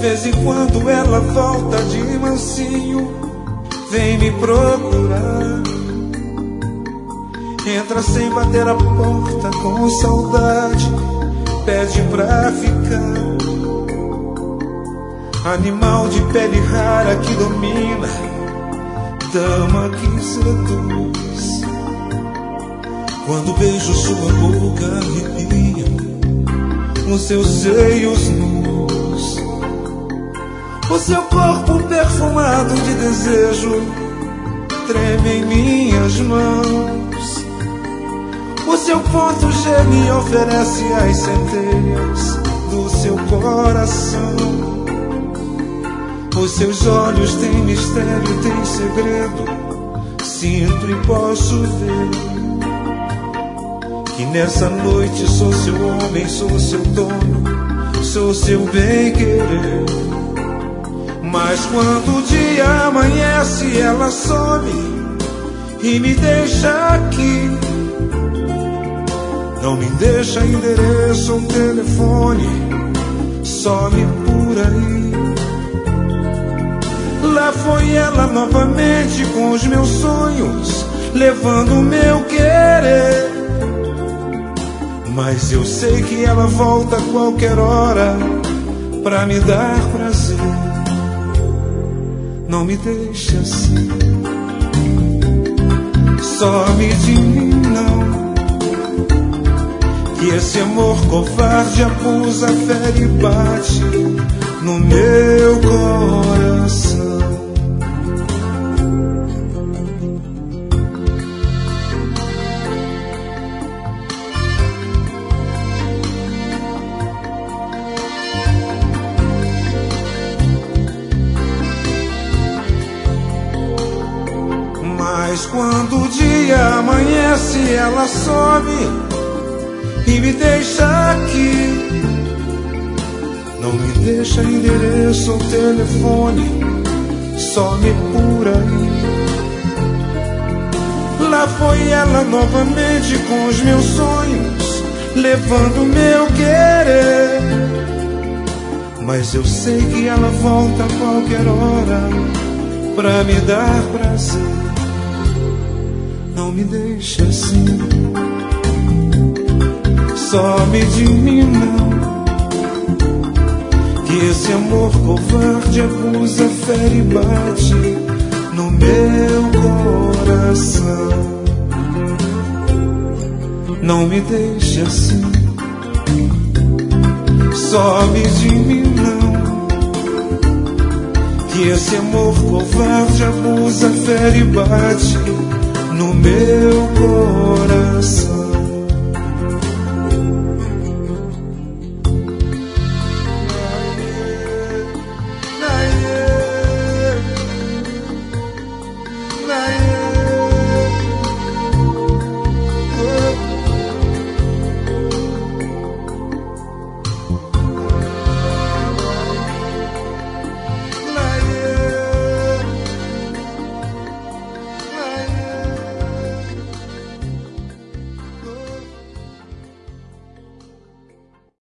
vez em quando ela volta de mansinho, vem me procurar. Entra sem bater a porta, com saudade, pede pra ficar. Animal de pele rara que domina, dama que seduz. Quando beijo sua boca arrepia os seus seios nus. O seu corpo perfumado de desejo treme em minhas mãos. O seu ponto G me oferece as centelhas do seu coração. Os seus olhos têm mistério, têm segredo. Sinto e posso ver que nessa noite sou seu homem, sou seu dono, sou seu bem-querer. Mas quando o dia amanhece, ela some e me deixa aqui. Não me deixa endereço ou telefone, some por aí. Lá foi ela novamente com os meus sonhos, levando o meu querer. Mas eu sei que ela volta a qualquer hora pra me dar prazer. Não me deixe assim, some de mim não, que esse amor covarde abusa, fere e bate no meu coração. Mas quando o dia amanhece, ela some e me deixa aqui. Não me deixa endereço ou telefone, some por aí. Lá foi ela novamente com os meus sonhos, levando o meu querer. Mas eu sei que ela volta a qualquer hora pra me dar prazer. Não me deixe assim, some de mim não, que esse amor covarde abusa, fere e bate no meu coração. Não me deixe assim, some de mim não, que esse amor covarde abusa, fere e bate no meu coração.